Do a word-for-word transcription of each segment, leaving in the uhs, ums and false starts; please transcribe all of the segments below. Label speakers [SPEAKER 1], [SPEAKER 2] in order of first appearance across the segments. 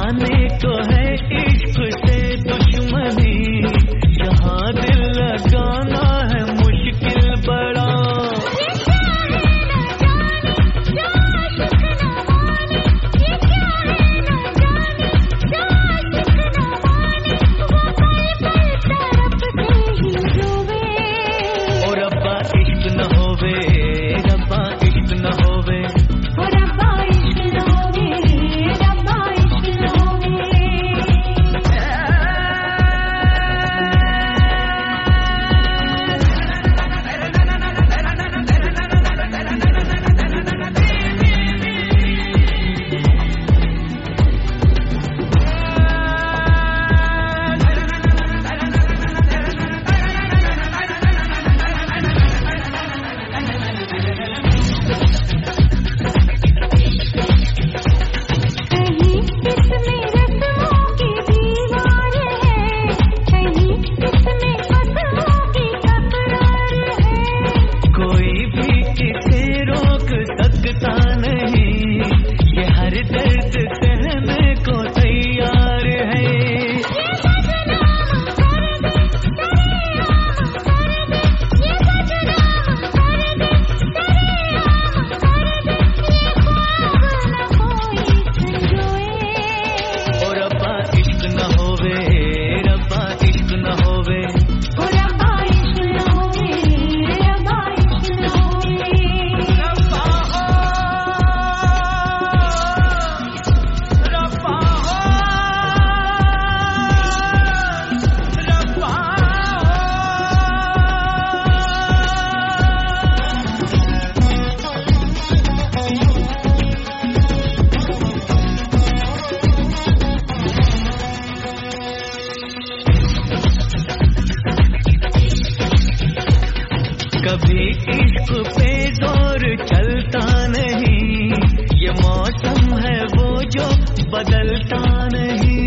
[SPEAKER 1] जमाने को है इश्क से दुश्मनी, यहाँ दिल लगाना है मुश्किल बड़ा। और अब्बा इश्क न होवे, रब्बा इश्क न होवे, कभी इश्क पे जोर चलता नहीं, ये मौसम है वो जो बदलता नहीं।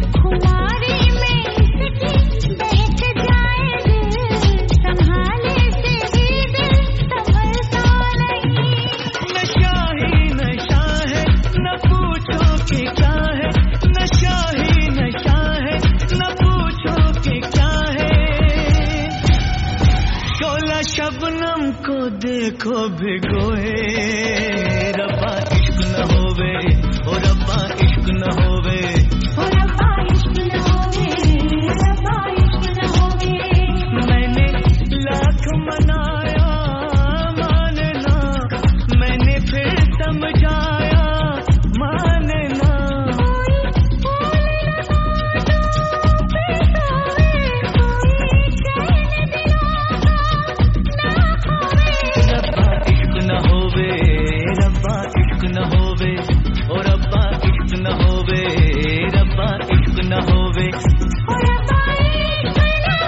[SPEAKER 2] खुमारी में इसकी बैठ जाए दिल, संभाले से भी दिल संभलता नहीं।
[SPEAKER 1] नशा ही नशा है, न पूछो कि क्या है, नशा ही नशा है, न पूछो कि क्या है। शोला शबनम को देखो भिगोए, रब्बा इश्क न होवे, ओ रब्बा इश्क न होवे,
[SPEAKER 2] ओ रब्बा इश्क न होवे, रब्बा इश्क न होवे।
[SPEAKER 1] मैंने लाख मनाया माने ना, मैंने फिर समझाया माने ना। रब्बा इश्क न होवे, ओ रब्बा इश्क न होवे, रब्बा इश्क न होवे,
[SPEAKER 2] ओ रब्बा इश्क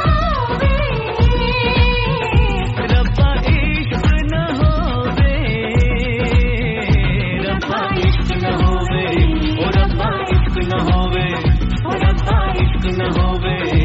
[SPEAKER 2] न होवे,
[SPEAKER 1] रब्बा इश्क न होवे, रब्बा इश्क न होवे, ओ रब्बा इश्क न होवे, ओ रब्बा इश्क न होवे।